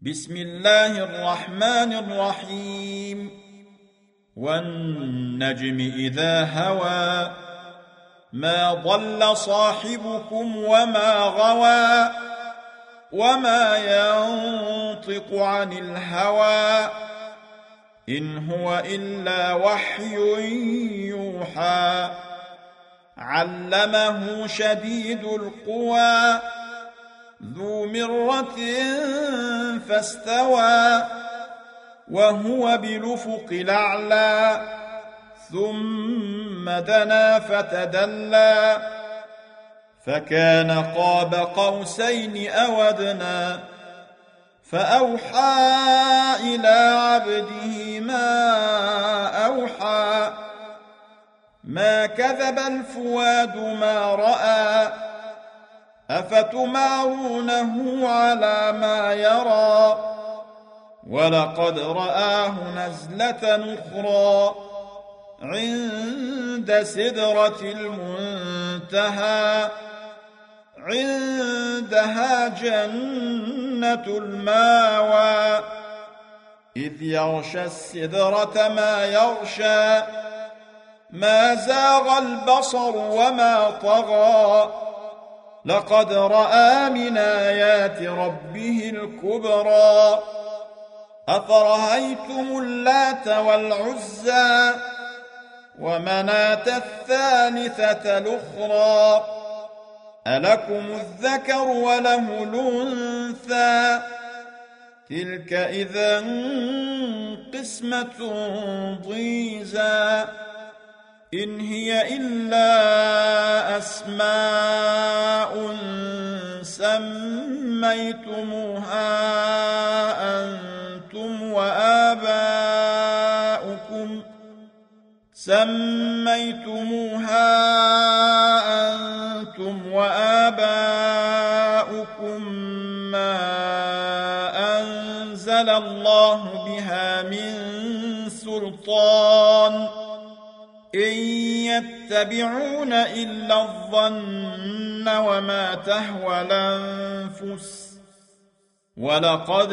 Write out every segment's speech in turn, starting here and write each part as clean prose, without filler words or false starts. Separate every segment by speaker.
Speaker 1: بسم الله الرحمن الرحيم والنجم إذا هوى ما ضل صاحبكم وما غوى وما ينطق عن الهوى إن هو إلا وحي يوحى علمه شديد القوى ذو مرة فاستوى وهو بالأفق الأعلى ثم دنا فتدلى فكان قاب قوسين أو أدنى فأوحى إلى عبده ما أوحى ما كذب الفؤاد ما رأى أفتمارونه على ما يرى ولقد رآه نزلة أخرى عند سدرة المنتهى عندها جنة الماوى إذ يغشى السدرة ما يغشى ما زاغ البصر وما طغى لقد رأى من آيات ربه الكبرى أفرأيتم اللات والعزى ومناة الثالثة الأخرى ألكم الذكر وله الأنثى تلك إذا قسمة ضيزى إن هي إلا أسماء سميتموها أنتم وآباؤكم ما أنزل الله بها من سلطان إن يتبعون إلا الظن وما تهوى الأنفس ولقد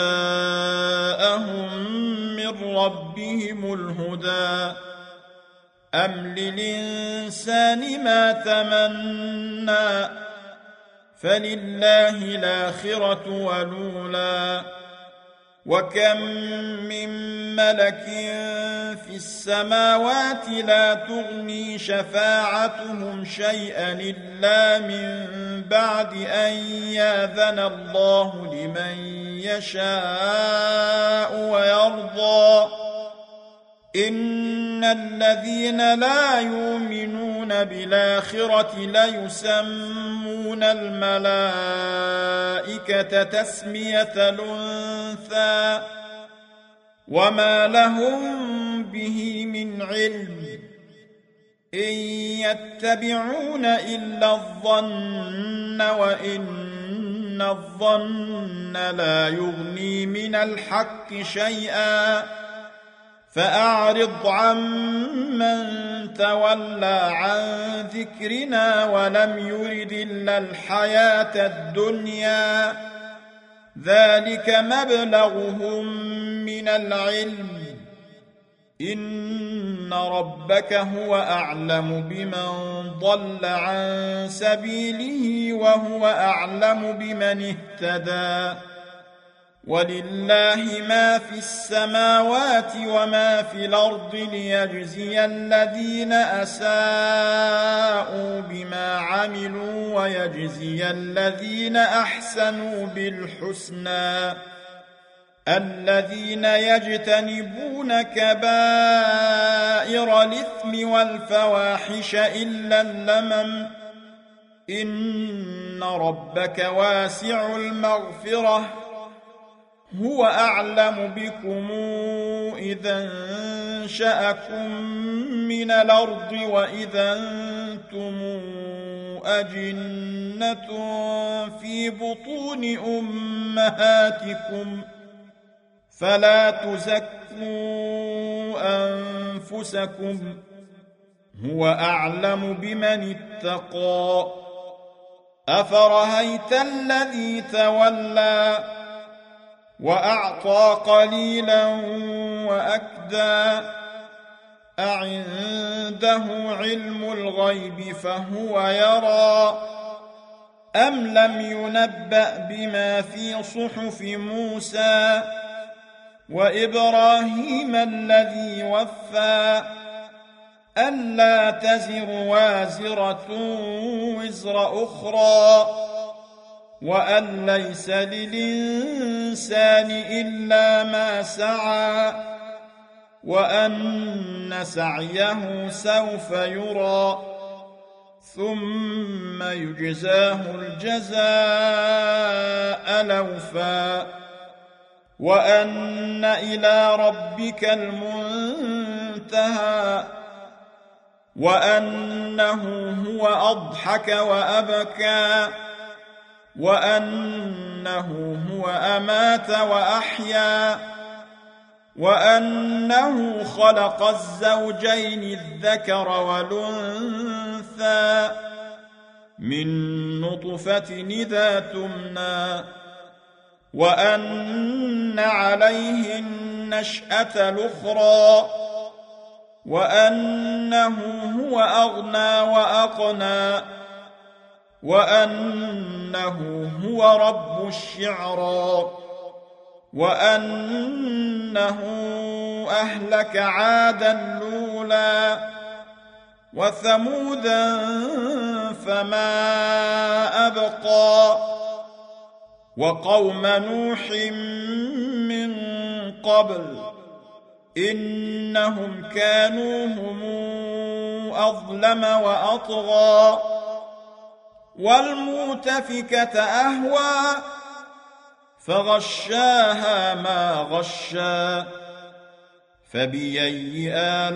Speaker 1: جاءهم من ربهم الهدى أم للإنسان ما تمنى فلله الآخرة والأولى وكم من ملك في السماوات لا تغني شفاعتهم شيئا إلا من بعد أن يأذن الله لمن يشاء ويرضى إن الذين لا يؤمنون بالآخرة ليسمون الملائكة تسمية الأنثى وما لهم به من علم إن يتبعون إلا الظن وإن الظن لا يغني من الحق شيئا فأعرض عمن تولى عن ذكرنا ولم يرد إلا الحياة الدنيا ذلك مبلغهم من العلم إن ربك هو أعلم بمن ضل عن سبيله وهو أعلم بمن اهتدى ولله ما في السماوات وما في الأرض ليجزي الذين أساءوا بما عملوا ويجزي الذين أحسنوا بالحسنى الذين يجتنبون كبائر الإثم والفواحش إلا اللمم إن ربك واسع المغفرة هو أعلم بكم إذا انشأكم من الأرض وإذا أنتم أجنة في بطون أمهاتكم فلا تزكوا أنفسكم هو أعلم بمن وأعطى قليلا وأكدى أعنده علم الغيب فهو يرى أم لم ينبأ بما في صحف موسى وإبراهيم الذي وفى ألا تزر وازرة وزر أخرى وأن ليس للإنسان إلا ما سعى وأن سعيه سوف يرى ثم يجزاه الجزاء الأوفى وأن إلى ربك المنتهى وأنه هو أضحك وأبكى وأنه هو أمات وأحيا وأنه خلق الزوجين الذكر والأنثى من نطفة إذا تمنى وأن عليه النشأة الأخرى وأنه هو أغنى وأقنى وأنه هو رب الشعرى وأنه أهلك عادا الأولى وثمودا فما أبقى وقوم نوح من قبل إنهم كانوا هم أظلم وأطغى والمؤتفكة أهوى فغشاها ما غشى فبأي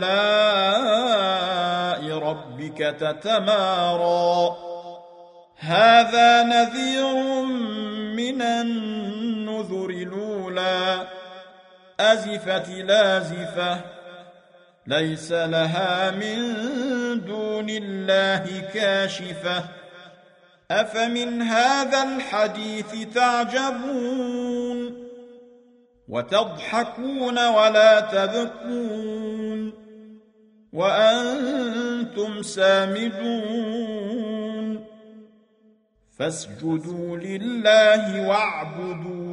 Speaker 1: آلاء ربك تتمارى هذا نذير من النذر الأولى أزفت لازفة ليس لها من دون الله كاشفة أفمن هذا الحديث تعجبون وتضحكون ولا تبكون وأنتم سامدون فاسجدوا لله واعبدوا